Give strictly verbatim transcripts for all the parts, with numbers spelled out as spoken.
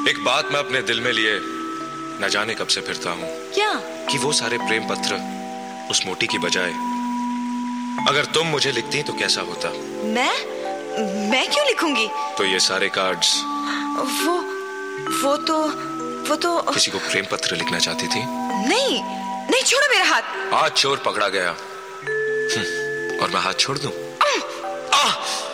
एक बात मैं अपने दिल में लिए न जाने कब से फिरता हूँ। क्या? कि वो सारे प्रेम पत्र उस मोटी की बजाय अगर तुम मुझे लिखती तो कैसा होता। मैं मैं क्यों लिखूंगी? तो ये सारे कार्ड्स वो वो तो वो तो किसी को प्रेम पत्र लिखना चाहती थी। नहीं नहीं, छोड़ो मेरा हाथ। हाथ चोर पकड़ा गया और मैं हाथ छोड़ दूं? आ!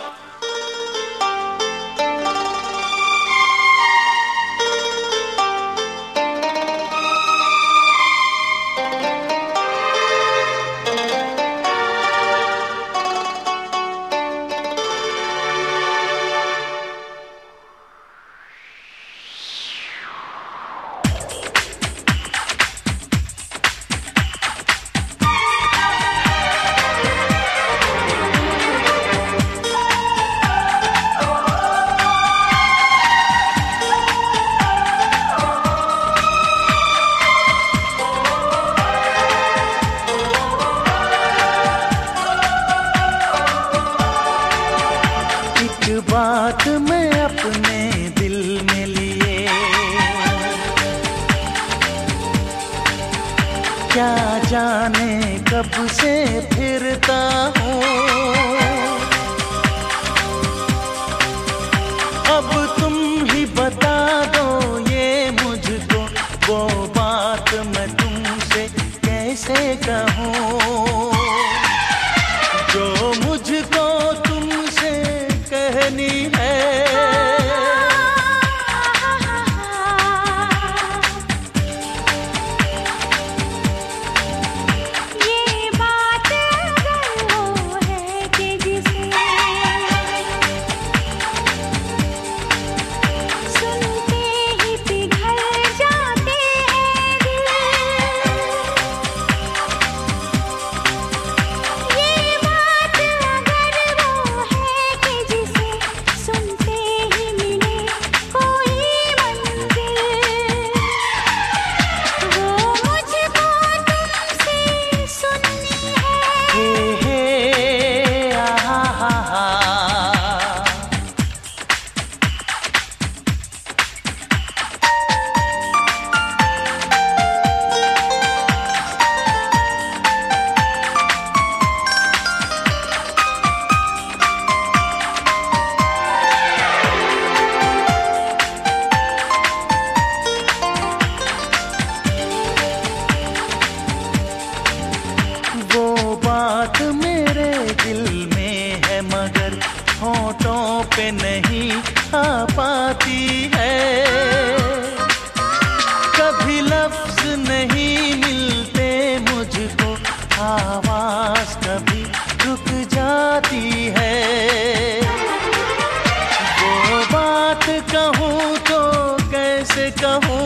बात मैं अपने दिल में लिए, क्या जाने कब से फिरता हूँ। अब तुम ही बता दो ये मुझको, वो बात मैं तुमसे कैसे कहूँ जो मुझको तुमसे कहनी है। ये बात अगर वो है कि जिसे सुनते ही पिघल जाते हैं दिल, ये बात अगर वो है कि जिसे सुनते ही मिले कोई मंजिल, वो मुझको तुमसे सुननी है। हे हे आहा हा हा। वो बात मेरे दिल में है मगर होठों पे नहीं आ पाती है। कभी लफ्ज नहीं मिलते मुझको, आवाज कभी रुक जाती है। वो बात कहूँ तो कैसे कहूँ,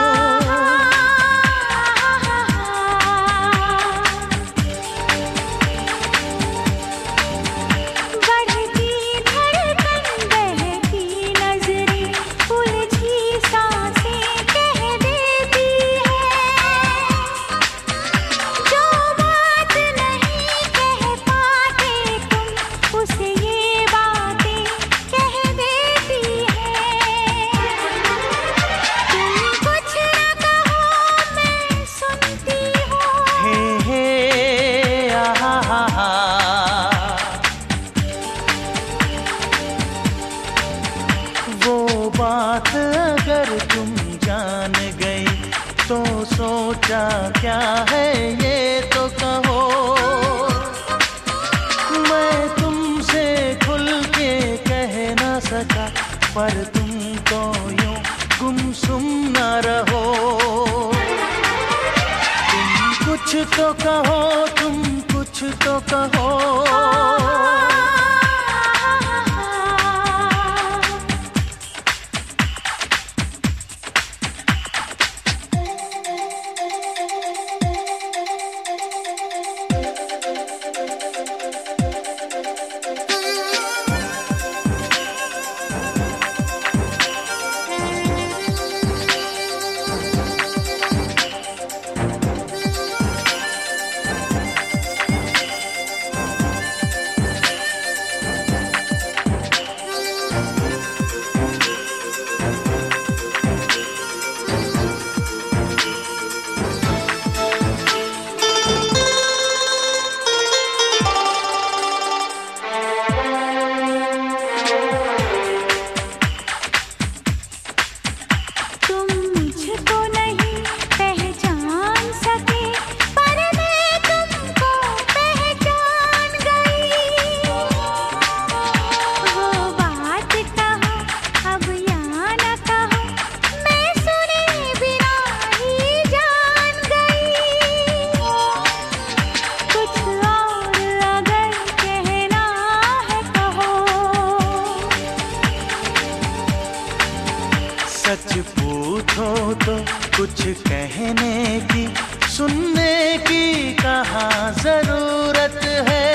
बढ़ती धड़कन, बहती नजरें, उलझी सांसें कह देती है। जो बात नहीं कह पाते तुम, उसे ये बातें कह देती है। तुम कुछ न कहो मैं सुनती हूँ। हे हे आहा हा हा। वो बात अगर तुम जान गई तो सोचा क्या है ये तो कहो। मैं तुमसे खुल के कह ना सका, पर तुम तो यूं गुमसुम न रहो। तुम कुछ तो कहो, तुम कुछ तो कहो। सच पूछो तो कुछ कहने की, सुनने की कहाँ जरूरत है।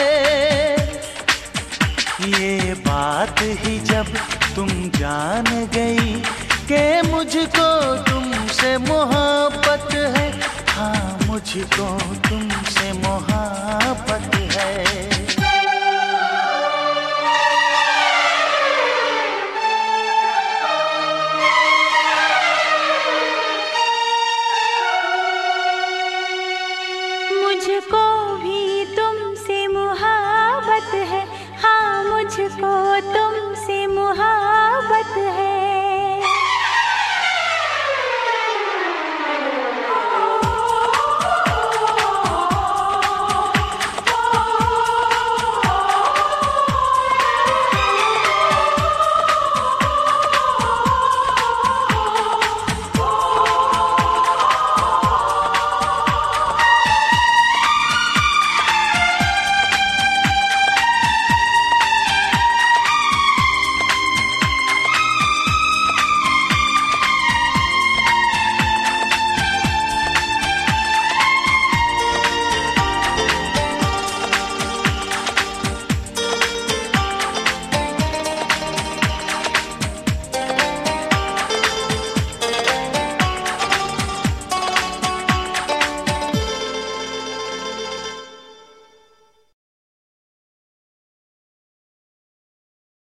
ये बात ही जब तुम जान गई कि मुझको तुमसे मोहब्बत है, हाँ मुझको तुमसे मोहब्बत है।